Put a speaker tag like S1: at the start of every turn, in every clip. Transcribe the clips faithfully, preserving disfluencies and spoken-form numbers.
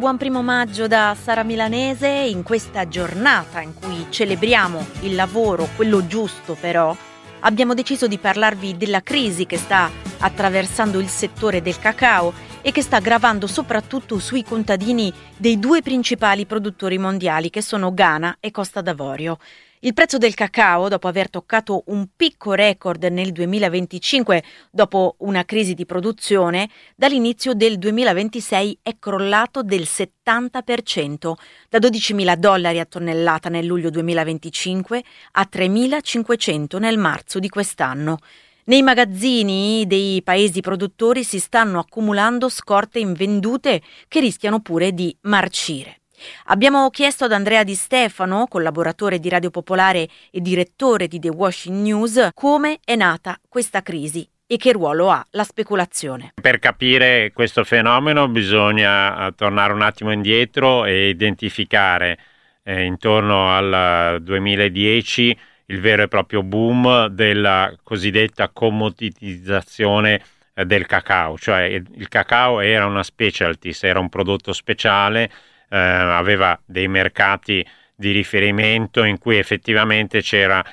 S1: buon primo maggio da Sara Milanese. In questa giornata in cui celebriamo il lavoro, quello giusto però, abbiamo deciso di parlarvi della crisi che sta attraversando il settore del cacao e che sta gravando soprattutto sui contadini dei due principali produttori mondiali, che sono Ghana e Costa d'Avorio. Il prezzo del cacao, dopo aver toccato un picco record nel duemilaventicinque dopo una crisi di produzione, dall'inizio del duemilaventisei è crollato del settanta per cento, da dodicimila dollari a tonnellata nel luglio duemilaventicinque a tremilacinquecento nel marzo di quest'anno. Nei magazzini dei paesi produttori si stanno accumulando scorte invendute che rischiano pure di marcire. Abbiamo chiesto ad Andrea Di Stefano, collaboratore di Radio Popolare e direttore di The Washing News, come è nata questa crisi e che ruolo ha la speculazione.
S2: Per capire questo fenomeno bisogna tornare un attimo indietro e identificare eh, intorno al duemiladieci il vero e proprio boom della cosiddetta commoditizzazione eh, del cacao, cioè il cacao era una specialties, era un prodotto speciale. Eh, aveva dei mercati di riferimento in cui effettivamente c'era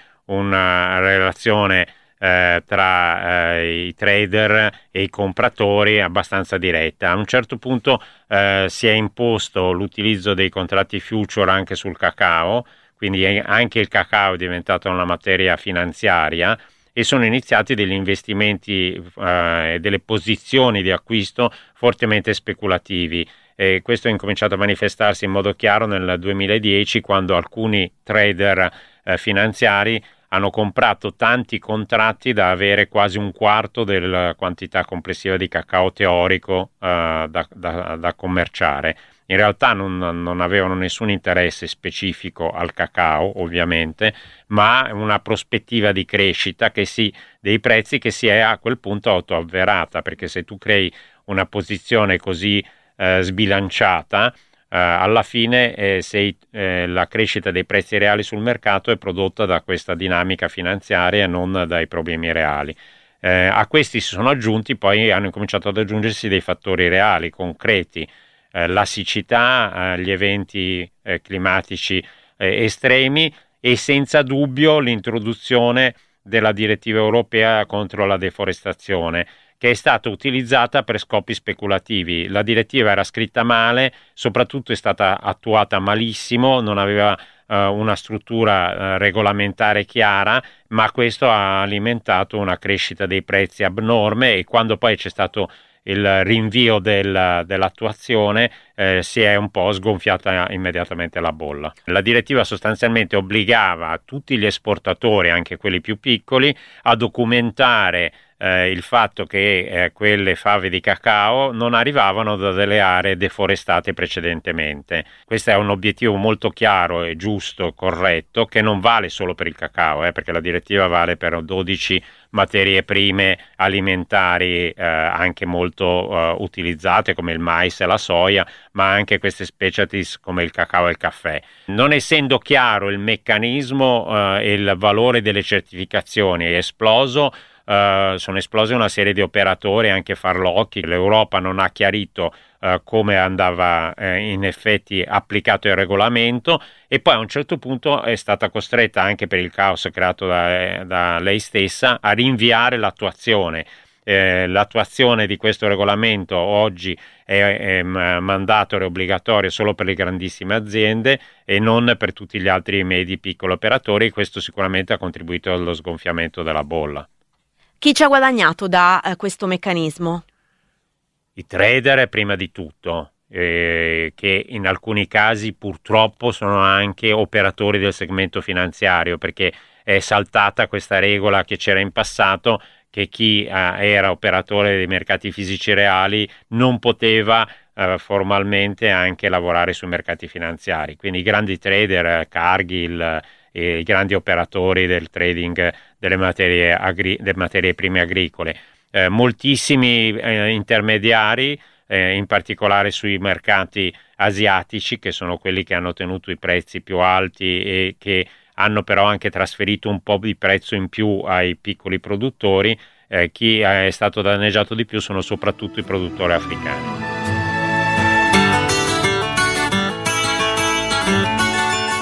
S2: una relazione eh, tra eh, i trader e i compratori abbastanza diretta. A un certo punto eh, si è imposto l'utilizzo dei contratti future anche sul cacao, quindi anche il cacao è diventato una materia finanziaria e sono iniziati degli investimenti e eh, delle posizioni di acquisto fortemente speculativi. E questo è incominciato a manifestarsi in modo chiaro nel duemiladieci, quando alcuni trader eh, finanziari hanno comprato tanti contratti da avere quasi un quarto della quantità complessiva di cacao teorico eh, da, da, da commerciare. In realtà non, non avevano nessun interesse specifico al cacao, ovviamente, ma una prospettiva di crescita che si, dei prezzi che si è a quel punto autoavverata, perché se tu crei una posizione così Eh, sbilanciata, eh, alla fine eh, se eh, la crescita dei prezzi reali sul mercato è prodotta da questa dinamica finanziaria e non dai problemi reali. Eh, a questi si sono aggiunti, poi hanno incominciato ad aggiungersi dei fattori reali, concreti, eh, la siccità, eh, gli eventi eh, climatici eh, estremi e senza dubbio l'introduzione della direttiva europea contro la deforestazione, che è stata utilizzata per scopi speculativi. La direttiva era scritta male, soprattutto è stata attuata malissimo, non aveva eh, una struttura eh, regolamentare chiara, ma questo ha alimentato una crescita dei prezzi abnorme e quando poi c'è stato il rinvio del, dell'attuazione eh, si è un po' sgonfiata immediatamente la bolla. La direttiva sostanzialmente obbligava tutti gli esportatori, anche quelli più piccoli, a documentare Eh, il fatto che eh, quelle fave di cacao non arrivavano da delle aree deforestate precedentemente. Questo è un obiettivo molto chiaro e giusto, corretto, che non vale solo per il cacao, eh, perché la direttiva vale per dodici materie prime alimentari eh, anche molto eh, utilizzate come il mais e la soia, ma anche queste specialties come il cacao e il caffè. Non essendo chiaro il meccanismo eh, e il valore delle certificazioni è esploso. Uh, sono esplose una serie di operatori, anche farlocchi. L'Europa non ha chiarito uh, come andava uh, in effetti applicato il regolamento e poi a un certo punto è stata costretta, anche per il caos creato da, da lei stessa, a rinviare l'attuazione. Eh, l'attuazione di questo regolamento oggi è, è mandatorio e obbligatorio solo per le grandissime aziende e non per tutti gli altri medi piccoli operatori, e questo sicuramente ha contribuito allo sgonfiamento della bolla.
S1: Chi ci ha guadagnato da eh, questo meccanismo?
S2: I trader prima di tutto, eh, che in alcuni casi purtroppo sono anche operatori del segmento finanziario, perché è saltata questa regola che c'era in passato, che chi eh, era operatore dei mercati fisici reali non poteva eh, formalmente anche lavorare sui mercati finanziari. Quindi i grandi trader, Cargill, e i grandi operatori del trading delle materie, agri- delle materie prime agricole, eh, moltissimi eh, intermediari, eh, in particolare sui mercati asiatici, che sono quelli che hanno tenuto i prezzi più alti e che hanno però anche trasferito un po' di prezzo in più ai piccoli produttori. Eh, chi è stato danneggiato di più sono soprattutto i produttori africani.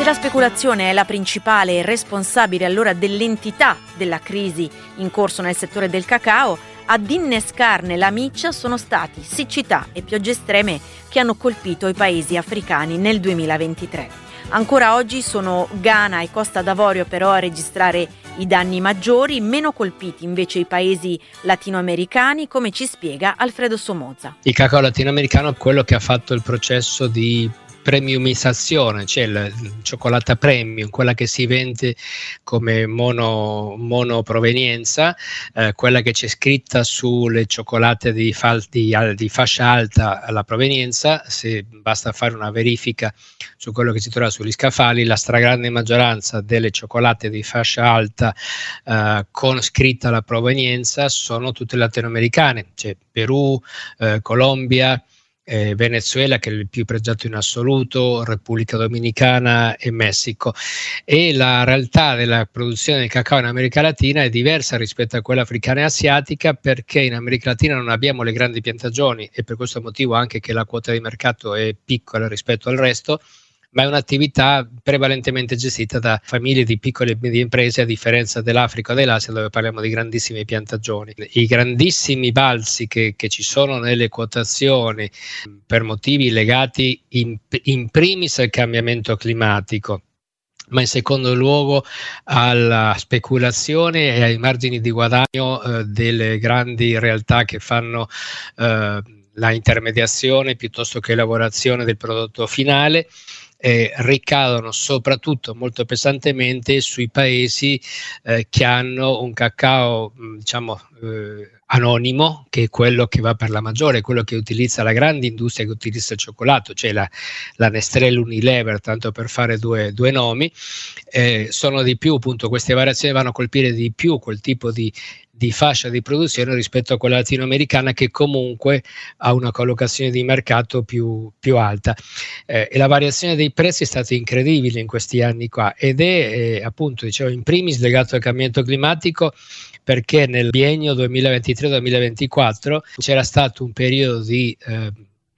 S1: la speculazione è la principale responsabile allora dell'entità della crisi in corso nel settore del cacao, ad innescarne la miccia sono stati siccità e piogge estreme che hanno colpito i paesi africani nel duemilaventitré. Ancora oggi sono Ghana e Costa d'Avorio però a registrare i danni maggiori, meno colpiti invece i paesi latinoamericani, come ci spiega Alfredo Somoza.
S3: Il cacao latinoamericano è quello che ha fatto il processo di premiumizzazione, cioè la cioccolata premium, quella che si vende come mono, monoprovenienza, eh, quella che c'è scritta sulle cioccolate di, fal- di, di fascia alta la provenienza. Se basta fare una verifica su quello che si trova sugli scaffali, la stragrande maggioranza delle cioccolate di fascia alta eh, con scritta la provenienza sono tutte latinoamericane, cioè Perù, eh, Colombia, Eh, Venezuela, che è il più pregiato in assoluto, Repubblica Dominicana e Messico. E la realtà della produzione del cacao in America Latina è diversa rispetto a quella africana e asiatica, perché in America Latina non abbiamo le grandi piantagioni e per questo motivo anche che la quota di mercato è piccola rispetto al resto, ma è un'attività prevalentemente gestita da famiglie di piccole e medie imprese, a differenza dell'Africa o dell'Asia, dove parliamo di grandissime piantagioni. I grandissimi balzi che, che ci sono nelle quotazioni per motivi legati in, in primis al cambiamento climatico, ma in secondo luogo alla speculazione e ai margini di guadagno eh, delle grandi realtà che fanno eh, la intermediazione piuttosto che lavorazione del prodotto finale, Eh, ricadono soprattutto molto pesantemente sui paesi eh, che hanno un cacao diciamo eh, anonimo, che è quello che va per la maggiore, quello che utilizza la grande industria che utilizza il cioccolato, cioè la, la Nestlé, l'Unilever, tanto per fare due, due nomi. Eh, sono di più, appunto, queste variazioni vanno a colpire di più quel tipo di di fascia di produzione rispetto a quella latinoamericana, che comunque ha una collocazione di mercato più, più alta. Eh, e la variazione dei prezzi è stata incredibile in questi anni qua, ed è eh, appunto, dicevo, in primis legato al cambiamento climatico, perché nel biennio duemilaventitré duemilaventiquattro c'era stato un periodo di eh,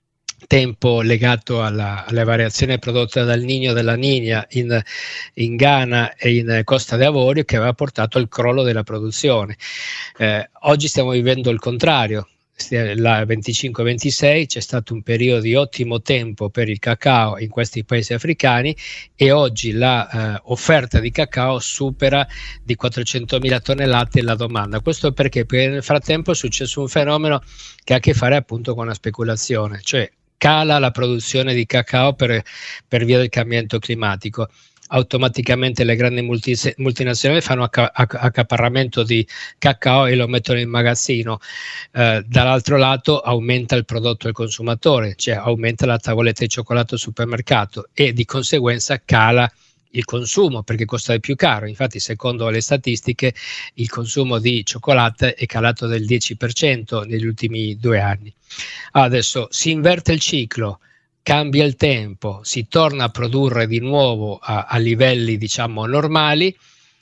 S3: tempo legato alla, alle variazioni prodotte dal Niño della Niña in, in Ghana e in Costa d'Avorio, che aveva portato al crollo della produzione. Eh, oggi stiamo vivendo il contrario. La venticinque ventisei c'è stato un periodo di ottimo tempo per il cacao in questi paesi africani, e oggi la eh, offerta di cacao supera di quattrocentomila tonnellate la domanda. Questo perché? Perché nel frattempo è successo un fenomeno che ha a che fare appunto con la speculazione, cioè cala la produzione di cacao per, per via del cambiamento climatico. Automaticamente le grandi multi, multinazionali fanno acca, accaparramento di cacao e lo mettono in magazzino. Eh, dall'altro lato aumenta il prodotto del consumatore, cioè aumenta la tavoletta di cioccolato al supermercato, e di conseguenza cala il consumo, perché costa di più caro. Infatti, secondo le statistiche, il consumo di cioccolata è calato del dieci per cento negli ultimi due anni. Adesso si inverte il ciclo, cambia il tempo, si torna a produrre di nuovo a, a livelli diciamo normali,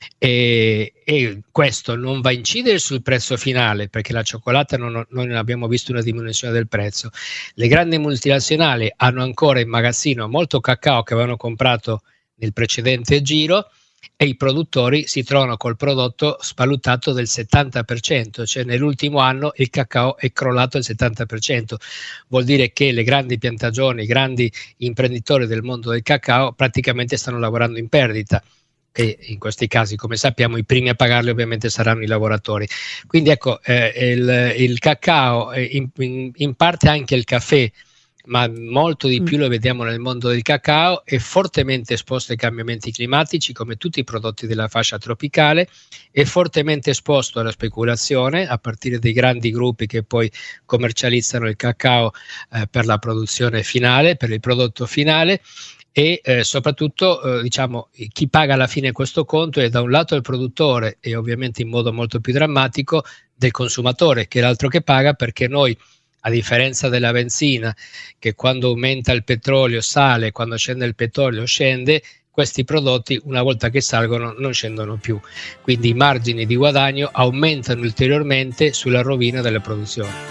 S3: e, e questo non va a incidere sul prezzo finale, perché la cioccolata non, non abbiamo visto una diminuzione del prezzo. Le grandi multinazionali hanno ancora in magazzino molto cacao che avevano comprato nel precedente giro, e i produttori si trovano col prodotto svalutato del settanta per cento, cioè nell'ultimo anno il cacao è crollato del settanta per cento. Vuol dire che le grandi piantagioni, i grandi imprenditori del mondo del cacao praticamente stanno lavorando in perdita, e in questi casi, come sappiamo, i primi a pagarli ovviamente saranno i lavoratori. Quindi ecco, eh, il, il cacao, eh, in, in, in parte anche il caffè, ma molto di più lo vediamo nel mondo del cacao, è fortemente esposto ai cambiamenti climatici, come tutti i prodotti della fascia tropicale, è fortemente esposto alla speculazione, a partire dai grandi gruppi che poi commercializzano il cacao eh, per la produzione finale, per il prodotto finale, e eh, soprattutto eh, diciamo chi paga alla fine questo conto è da un lato il produttore, e ovviamente in modo molto più drammatico del consumatore, che è l'altro che paga, perché noi, a differenza della benzina, che quando aumenta il petrolio sale, quando scende il petrolio scende, questi prodotti una volta che salgono non scendono più. Quindi i margini di guadagno aumentano ulteriormente sulla rovina della produzione.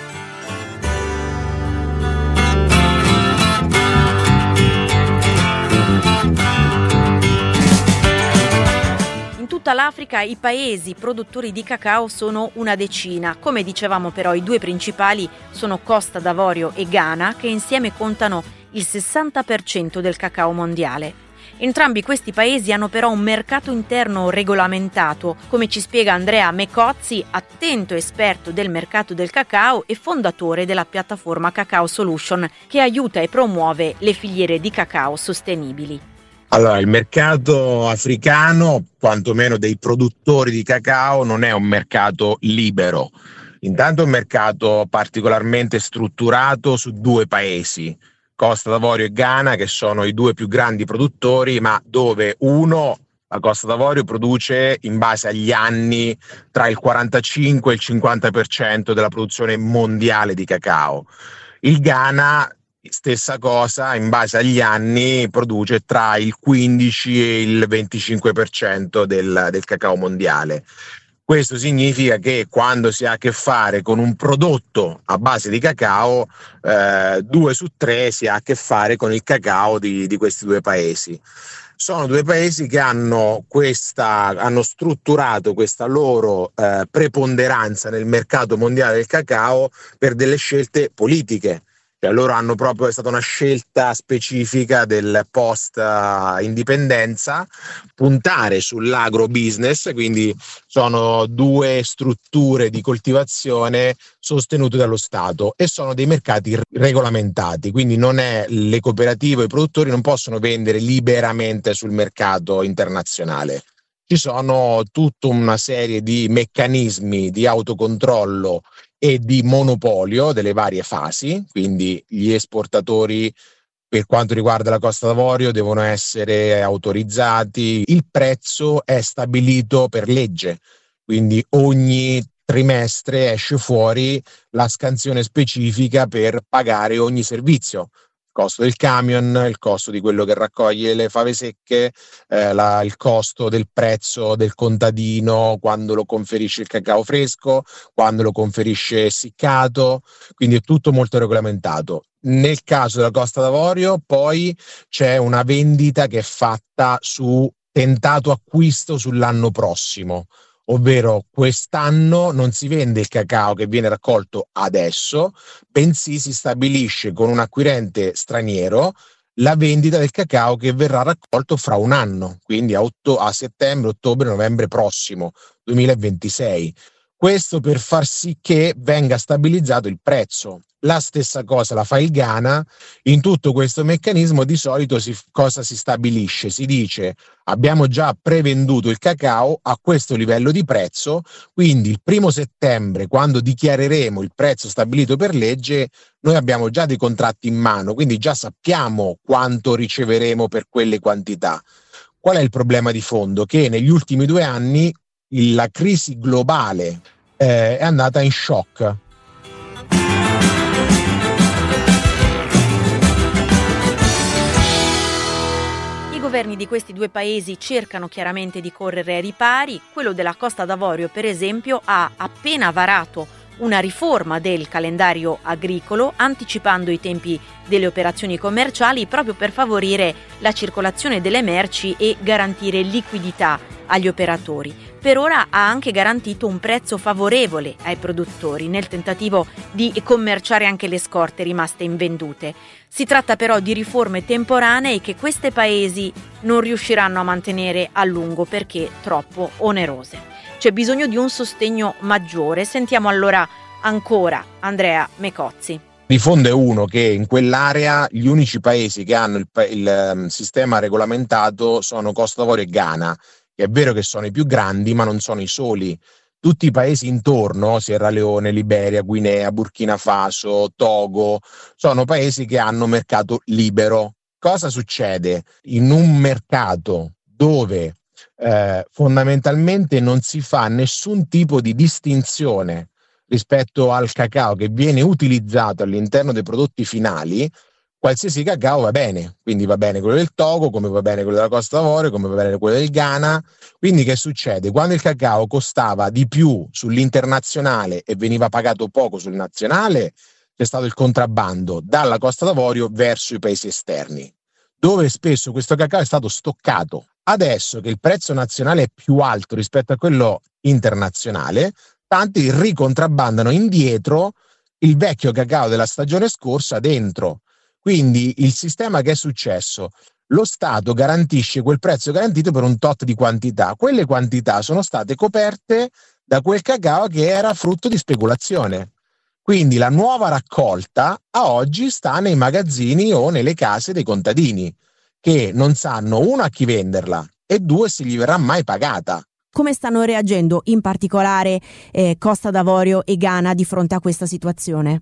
S1: tutta l'Africa i paesi produttori di cacao sono una decina. Come dicevamo però, i due principali sono Costa d'Avorio e Ghana, che insieme contano il sessanta per cento del cacao mondiale. Entrambi questi paesi hanno però un mercato interno regolamentato, come ci spiega Andrea Mecozzi, attento esperto del mercato del cacao e fondatore della piattaforma Cacao Solution, che aiuta e promuove le filiere di cacao sostenibili.
S4: Allora, il mercato africano, quantomeno dei produttori di cacao, non è un mercato libero. Intanto è un mercato particolarmente strutturato su due paesi, Costa d'Avorio e Ghana, che sono i due più grandi produttori, ma dove uno, la Costa d'Avorio, produce in base agli anni tra il quarantacinque e il cinquanta per cento della produzione mondiale di cacao. Il Ghana, stessa cosa, in base agli anni produce tra il quindici e il venticinque per cento del, del cacao mondiale. Questo significa che quando si ha a che fare con un prodotto a base di cacao, eh, due su tre si ha a che fare con il cacao di, di questi due paesi. Sono due paesi che hanno, questa, hanno strutturato questa loro eh, preponderanza nel mercato mondiale del cacao per delle scelte politiche. Cioè, loro hanno proprio, è stata una scelta specifica del post uh, indipendenza, puntare sull'agrobusiness, quindi sono due strutture di coltivazione sostenute dallo Stato e sono dei mercati regolamentati, quindi non è, le cooperative o i produttori non possono vendere liberamente sul mercato internazionale. Ci sono tutta una serie di meccanismi di autocontrollo e di monopolio delle varie fasi, quindi gli esportatori, per quanto riguarda la Costa d'Avorio, devono essere autorizzati, il prezzo è stabilito per legge, quindi ogni trimestre esce fuori la scansione specifica per pagare ogni servizio. Il costo del camion, il costo di quello che raccoglie le fave secche, eh, la, il costo del prezzo del contadino quando lo conferisce il cacao fresco, quando lo conferisce essiccato, quindi è tutto molto regolamentato. Nel caso della Costa d'Avorio poi c'è una vendita che è fatta su tentato acquisto sull'anno prossimo, ovvero quest'anno non si vende il cacao che viene raccolto adesso, bensì si stabilisce con un acquirente straniero la vendita del cacao che verrà raccolto fra un anno, quindi a, otto, a settembre, ottobre, novembre prossimo, duemilaventisei. Questo per far sì che venga stabilizzato il prezzo. La stessa cosa la fa il Ghana. In tutto questo meccanismo di solito si, cosa si stabilisce? Si dice: abbiamo già prevenduto il cacao a questo livello di prezzo, quindi il primo settembre, quando dichiareremo il prezzo stabilito per legge, noi abbiamo già dei contratti in mano, quindi già sappiamo quanto riceveremo per quelle quantità. Qual è il problema di fondo? Che negli ultimi due anni la crisi globale eh, è andata in shock.
S1: I governi di questi due paesi cercano chiaramente di correre ai ripari. Quello della Costa d'Avorio, per esempio, ha appena varato una riforma del calendario agricolo, anticipando i tempi delle operazioni commerciali proprio per favorire la circolazione delle merci e garantire liquidità agli operatori. Per ora ha anche garantito un prezzo favorevole ai produttori nel tentativo di commerciare anche le scorte rimaste invendute. Si tratta però di riforme temporanee che questi paesi non riusciranno a mantenere a lungo perché troppo onerose. C'è bisogno di un sostegno maggiore. Sentiamo allora ancora Andrea Mecozzi.
S4: Di fondo è uno che in quell'area gli unici paesi che hanno il, il um, sistema regolamentato sono Costa d'Avorio e Ghana. È vero che sono i più grandi, ma non sono i soli. Tutti i paesi intorno, Sierra Leone, Liberia, Guinea, Burkina Faso, Togo, sono paesi che hanno mercato libero. Cosa succede? In un mercato dove eh, fondamentalmente non si fa nessun tipo di distinzione rispetto al cacao che viene utilizzato all'interno dei prodotti finali, qualsiasi cacao va bene, quindi va bene quello del Togo, come va bene quello della Costa d'Avorio, come va bene quello del Ghana. Quindi che succede? Quando il cacao costava di più sull'internazionale e veniva pagato poco sul nazionale, c'è stato il contrabbando dalla Costa d'Avorio verso i paesi esterni, dove spesso questo cacao è stato stoccato. Adesso che il prezzo nazionale è più alto rispetto a quello internazionale, tanti ricontrabbandano indietro il vecchio cacao della stagione scorsa dentro. Quindi il sistema che è successo? Lo Stato garantisce quel prezzo garantito per un tot di quantità. Quelle quantità sono state coperte da quel cacao che era frutto di speculazione. Quindi la nuova raccolta a oggi sta nei magazzini o nelle case dei contadini, che non sanno, uno, a chi venderla e due, se gli verrà mai pagata.
S5: Come stanno reagendo in particolare eh, Costa d'Avorio e Ghana di fronte a questa situazione?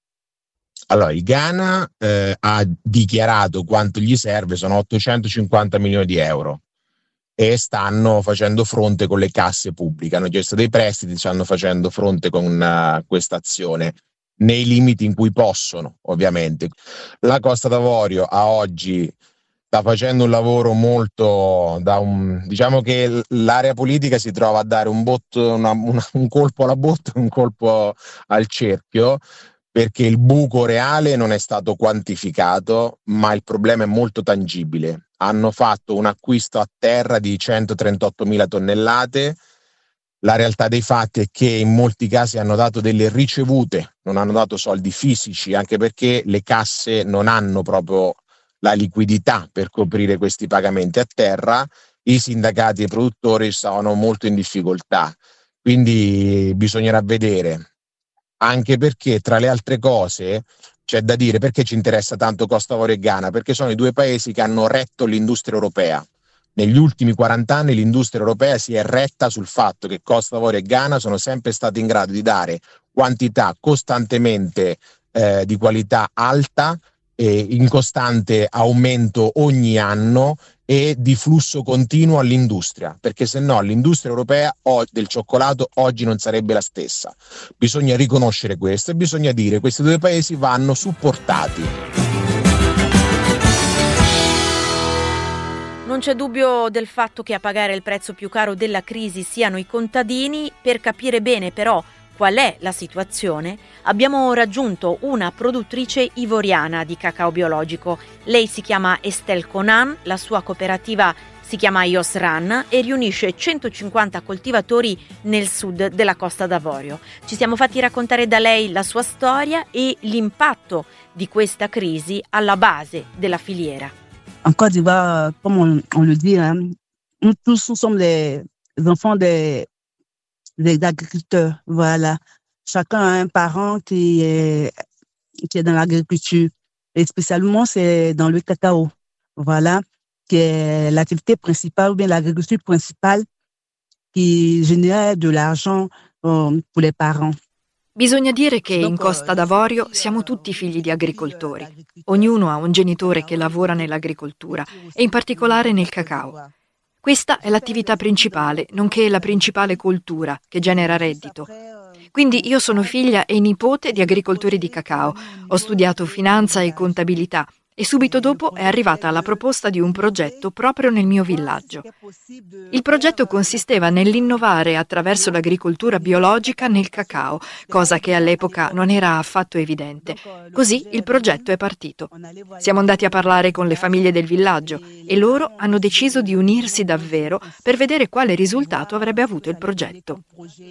S4: Allora, il Ghana eh, ha dichiarato quanto gli serve, sono ottocentocinquanta milioni di euro, e stanno facendo fronte con le casse pubbliche. Hanno chiesto dei prestiti, stanno facendo fronte con uh, questa azione, nei limiti in cui possono, ovviamente. La Costa d'Avorio a oggi sta facendo un lavoro molto da un, diciamo che l'area politica si trova a dare un, botto, una, una, un colpo alla botte, un colpo al cerchio, perché il buco reale non è stato quantificato, ma il problema è molto tangibile. Hanno fatto un acquisto a terra di centotrentottomila tonnellate. La realtà dei fatti è che in molti casi hanno dato delle ricevute, non hanno dato soldi fisici, anche perché le casse non hanno proprio la liquidità per coprire questi pagamenti a terra. I sindacati e i produttori sono molto in difficoltà, quindi bisognerà vedere. Anche perché, tra le altre cose, c'è da dire perché ci interessa tanto Costa d'Avorio e Ghana, perché sono i due paesi che hanno retto l'industria europea. Negli ultimi quaranta anni l'industria europea si è retta sul fatto che Costa d'Avorio e Ghana sono sempre stati in grado di dare quantità costantemente eh, di qualità alta, eh, in costante aumento ogni anno e di flusso continuo all'industria, perché se no l'industria europea del cioccolato oggi non sarebbe la stessa. Bisogna riconoscere questo e bisogna dire che questi due paesi vanno supportati.
S1: Non c'è dubbio del fatto che a pagare il prezzo più caro della crisi siano i contadini. Per capire bene però qual è la situazione, abbiamo raggiunto una produttrice ivoriana di cacao biologico. Lei si chiama Estelle Conan, la sua cooperativa si chiama Iosran e riunisce centocinquanta coltivatori nel sud della Costa d'Avorio. Ci siamo fatti raccontare da lei la sua storia e l'impatto di questa crisi alla base della filiera.
S6: En Côte d'Ivoire, comme on, on le dit, hein, nous tous nous sommes les enfants des des agriculteurs, voilà. Chacun a un parent qui est, qui est dans l'agriculture, et spécialement c'est dans le cacao, voilà, qui est l'activité principale ou bien l'agriculture principale qui génère de l'argent euh, pour les parents.
S7: Bisogna dire che in Costa d'Avorio siamo tutti figli di agricoltori. Ognuno ha un genitore che lavora nell'agricoltura e in particolare nel cacao. Questa è l'attività principale, nonché la principale coltura che genera reddito. Quindi io sono figlia e nipote di agricoltori di cacao, ho studiato finanza e contabilità e subito dopo è arrivata la proposta di un progetto proprio nel mio villaggio. Il progetto consisteva nell'innovare attraverso l'agricoltura biologica nel cacao, cosa che all'epoca non era affatto evidente. Così il progetto è partito. Siamo andati a parlare con le famiglie del villaggio e loro hanno deciso di unirsi davvero per vedere quale risultato avrebbe avuto il progetto.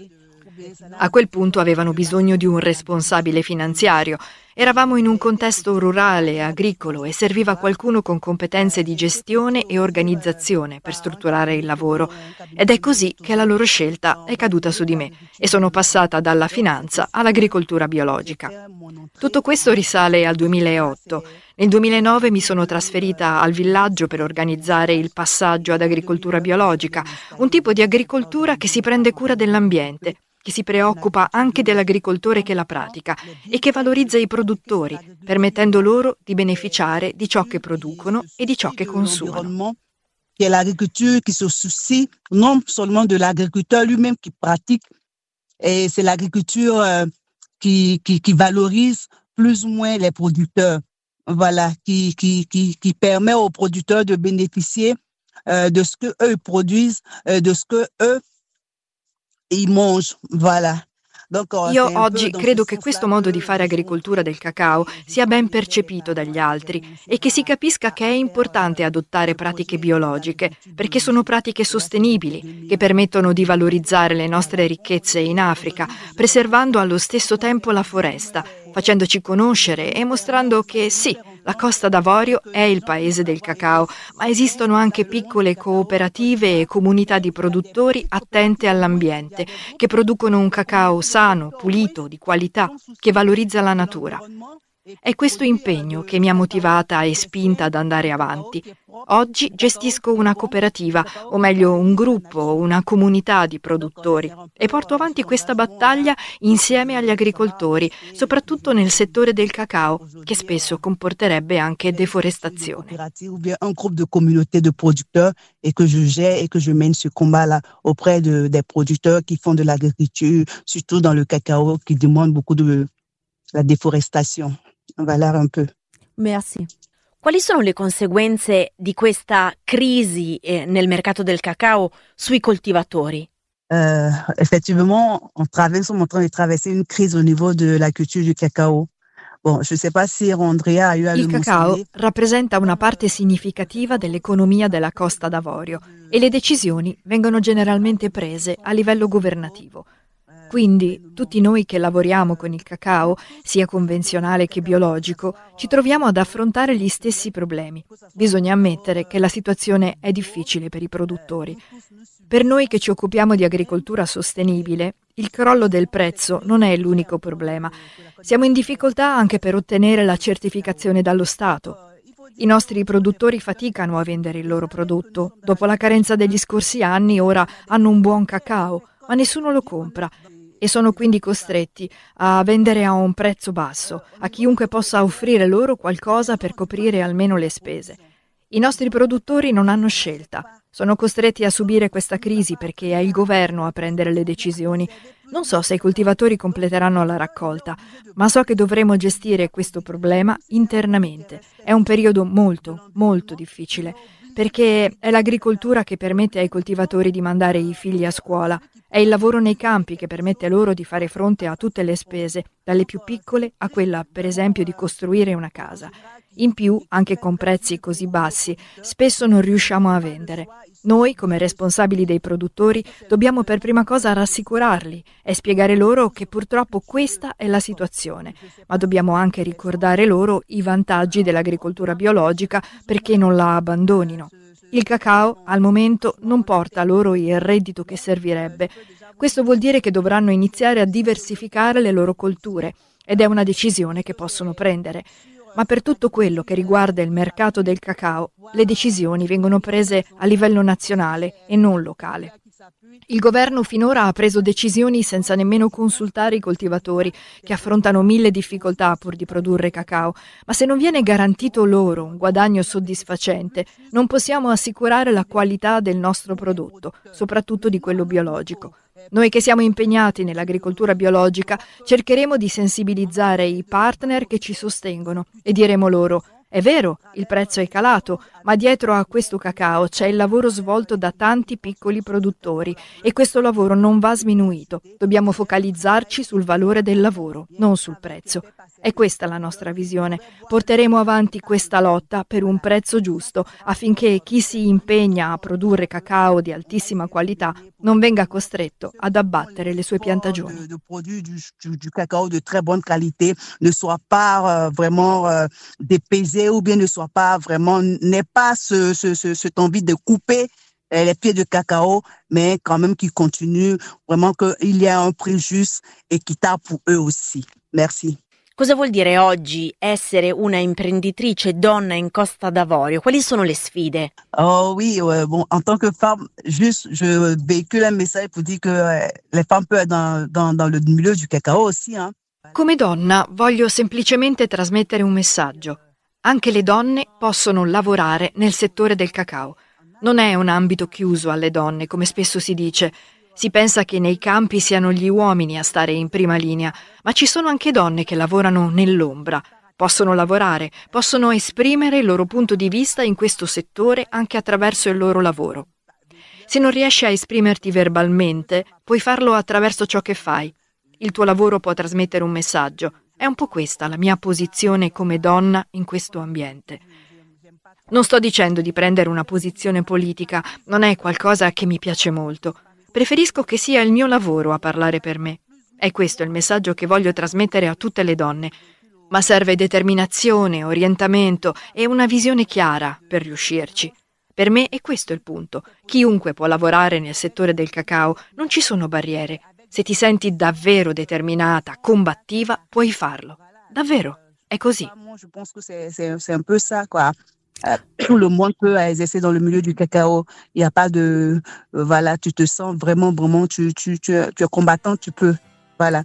S7: A quel punto avevano bisogno di un responsabile finanziario. Eravamo in un contesto rurale e agricolo e serviva qualcuno con competenze di gestione e organizzazione per strutturare il lavoro. Ed è così che la loro scelta è caduta su di me e sono passata dalla finanza all'agricoltura biologica. Tutto questo risale al duemilaotto. Nel duemilanove mi sono trasferita al villaggio per organizzare il passaggio ad agricoltura biologica, un tipo di agricoltura che si prende cura dell'ambiente, che si preoccupa anche dell'agricoltore che la pratica e che valorizza i produttori, permettendo loro di beneficiare di ciò che producono e di ciò che consumano.
S6: Che è l'agricoltura che si soucie non seulement de l'agriculteur lui-même qui pratique, et c'est l'agriculture euh, qui, qui, qui valorise plus ou moins les producteurs, voilà, qui, qui, qui, qui permet aux producteurs de bénéficier euh, de ce qu'eux produisent, euh, de ce qu'eux ils mangent, voilà.
S7: Io oggi credo che questo modo di fare agricoltura del cacao sia ben percepito dagli altri e che si capisca che è importante adottare pratiche biologiche, perché sono pratiche sostenibili, che permettono di valorizzare le nostre ricchezze in Africa, preservando allo stesso tempo la foresta, facendoci conoscere e mostrando che sì, la Costa d'Avorio è il paese del cacao, ma esistono anche piccole cooperative e comunità di produttori attente all'ambiente, che producono un cacao sano, pulito, di qualità, che valorizza la natura. È questo impegno che mi ha motivata e spinta ad andare avanti. Oggi gestisco una cooperativa, o meglio un gruppo, una comunità di produttori, e porto avanti questa battaglia insieme agli agricoltori, soprattutto nel settore del cacao, che spesso comporterebbe anche deforestazione.
S6: Un gruppo di communauté de producteurs et que je gère et que je mène ce combat-là auprès de, des producteurs qui font de l'agriculture, surtout dans le cacao, qui demande beaucoup de la déforestation. Voilà un peu.
S5: Merci.
S1: Quali sono le conseguenze di questa crisi eh, nel mercato del cacao sui coltivatori?
S6: Euh, effectivement, on traverse, on est en train de traverser une crise au niveau de la culture du cacao. Bon, je sais pas si Andrea a eu à le
S7: Il cacao
S6: mentionner.
S7: rappresenta una parte significativa dell'economia della Costa d'Avorio e le decisioni vengono generalmente prese a livello governativo. Quindi tutti noi che lavoriamo con il cacao, sia convenzionale che biologico, ci troviamo ad affrontare gli stessi problemi. Bisogna ammettere che la situazione è difficile per i produttori. Per noi che ci occupiamo di agricoltura sostenibile, il crollo del prezzo non è l'unico problema. Siamo in difficoltà anche per ottenere la certificazione dallo Stato. I nostri produttori faticano a vendere il loro prodotto. Dopo la carenza degli scorsi anni, ora hanno un buon cacao, ma nessuno lo compra. E sono quindi costretti a vendere a un prezzo basso, a chiunque possa offrire loro qualcosa per coprire almeno le spese. I nostri produttori non hanno scelta, sono costretti a subire questa crisi perché è il governo a prendere le decisioni. Non so se i coltivatori completeranno la raccolta, ma so che dovremo gestire questo problema internamente. È un periodo molto, molto difficile, perché è l'agricoltura che permette ai coltivatori di mandare i figli a scuola. È il lavoro nei campi che permette loro di fare fronte a tutte le spese, dalle più piccole a quella, per esempio, di costruire una casa. In più, anche con prezzi così bassi, spesso non riusciamo a vendere. Noi, come responsabili dei produttori, dobbiamo per prima cosa rassicurarli e spiegare loro che purtroppo questa è la situazione, ma dobbiamo anche ricordare loro i vantaggi dell'agricoltura biologica perché non la abbandonino. Il cacao, al momento, non porta loro il reddito che servirebbe. Questo vuol dire che dovranno iniziare a diversificare le loro colture ed è una decisione che possono prendere. Ma per tutto quello che riguarda il mercato del cacao, le decisioni vengono prese a livello nazionale e non locale. Il governo finora ha preso decisioni senza nemmeno consultare i coltivatori, che affrontano mille difficoltà pur di produrre cacao, ma se non viene garantito loro un guadagno soddisfacente, non possiamo assicurare la qualità del nostro prodotto, soprattutto di quello biologico. Noi che siamo impegnati nell'agricoltura biologica cercheremo di sensibilizzare i partner che ci sostengono e diremo loro: è vero, il prezzo è calato, ma dietro a questo cacao c'è il lavoro svolto da tanti piccoli produttori e questo lavoro non va sminuito. Dobbiamo focalizzarci sul valore del lavoro, non sul prezzo. È questa la nostra visione. Porteremo avanti questa lotta per un prezzo giusto affinché chi si impegna a produrre cacao di altissima qualità non venga costretto ad abbattere le sue piantagioni.
S6: De produits du, du cacao de très bonne qualité ne soit pas euh, vraiment euh, dépaysé ou bien ne soit pas vraiment, n'ait pas ce, ce, ce, cette envie de couper les pieds de cacao, mais quand même qui continue vraiment qu'il y a un prix juste, équitable pour eux aussi. Merci.
S1: Cosa vuol dire oggi essere una imprenditrice donna in Costa d'Avorio? Quali sono le sfide?
S6: Oh oui, euh, bon, en tant que femme, juste je véhicule un message pour dire que euh, les femmes peuvent être dans, dans, dans le milieu du cacao aussi. Hein.
S7: Come donna voglio semplicemente trasmettere un messaggio. Anche le donne possono lavorare nel settore del cacao. Non è un ambito chiuso alle donne, come spesso si dice. Si pensa che nei campi siano gli uomini a stare in prima linea, ma ci sono anche donne che lavorano nell'ombra. Possono lavorare, possono esprimere il loro punto di vista in questo settore anche attraverso il loro lavoro. Se non riesci a esprimerti verbalmente, puoi farlo attraverso ciò che fai. Il tuo lavoro può trasmettere un messaggio. È un po' questa la mia posizione come donna in questo ambiente. Non sto dicendo di prendere una posizione politica, non è qualcosa che mi piace molto. Preferisco che sia il mio lavoro a parlare per me. È questo il messaggio che voglio trasmettere a tutte le donne. Ma serve determinazione, orientamento e una visione chiara per riuscirci. Per me è questo il punto. Chiunque può lavorare nel settore del cacao, non ci sono barriere. Se ti senti davvero determinata, combattiva, puoi farlo. Davvero, è così.
S6: Je pense que c'est, c'est, c'est un peu ça, quoi. Euh, tout le monde peut exercer dans le milieu du cacao. Il n'y a pas de... Euh, voilà, tu te sens vraiment, vraiment, tu, tu, tu, tu es combattant, tu peux. Voilà.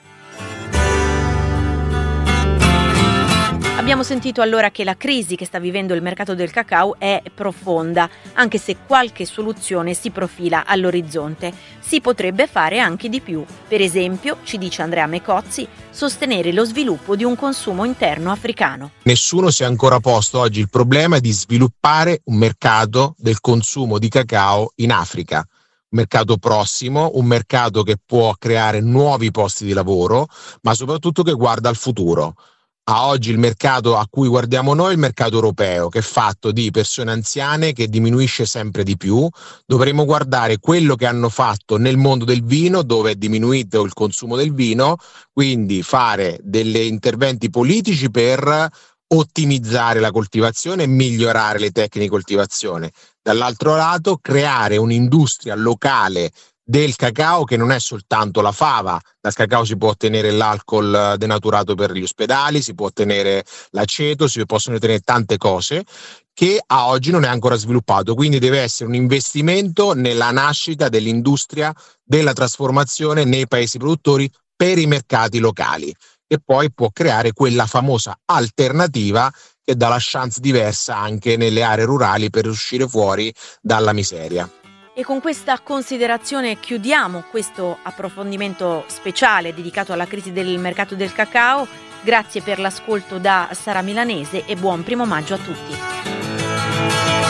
S1: Abbiamo sentito allora che la crisi che sta vivendo il mercato del cacao è profonda, anche se qualche soluzione si profila all'orizzonte. Si potrebbe fare anche di più. Per esempio, ci dice Andrea Mecozzi, sostenere lo sviluppo di un consumo interno africano.
S4: Nessuno si è ancora posto oggi il problema di sviluppare un mercato del consumo di cacao in Africa. Un mercato prossimo, un mercato che può creare nuovi posti di lavoro, ma soprattutto che guarda al futuro. A oggi il mercato a cui guardiamo noi è il mercato europeo, che è fatto di persone anziane, che diminuisce sempre di più. Dovremo guardare quello che hanno fatto nel mondo del vino, dove è diminuito il consumo del vino, quindi fare degli interventi politici per ottimizzare la coltivazione e migliorare le tecniche di coltivazione. Dall'altro lato, creare un'industria locale del cacao, che non è soltanto la fava. Dal cacao si può ottenere l'alcol denaturato per gli ospedali, si può ottenere l'aceto, si possono ottenere tante cose, che a oggi non è ancora sviluppato. Quindi deve essere un investimento nella nascita dell'industria della trasformazione nei paesi produttori per i mercati locali, e poi può creare quella famosa alternativa che dà la chance diversa anche nelle aree rurali per uscire fuori dalla miseria.
S1: E con questa considerazione chiudiamo questo approfondimento speciale dedicato alla crisi del mercato del cacao. Grazie per l'ascolto da Sara Milanese e buon primo maggio a tutti.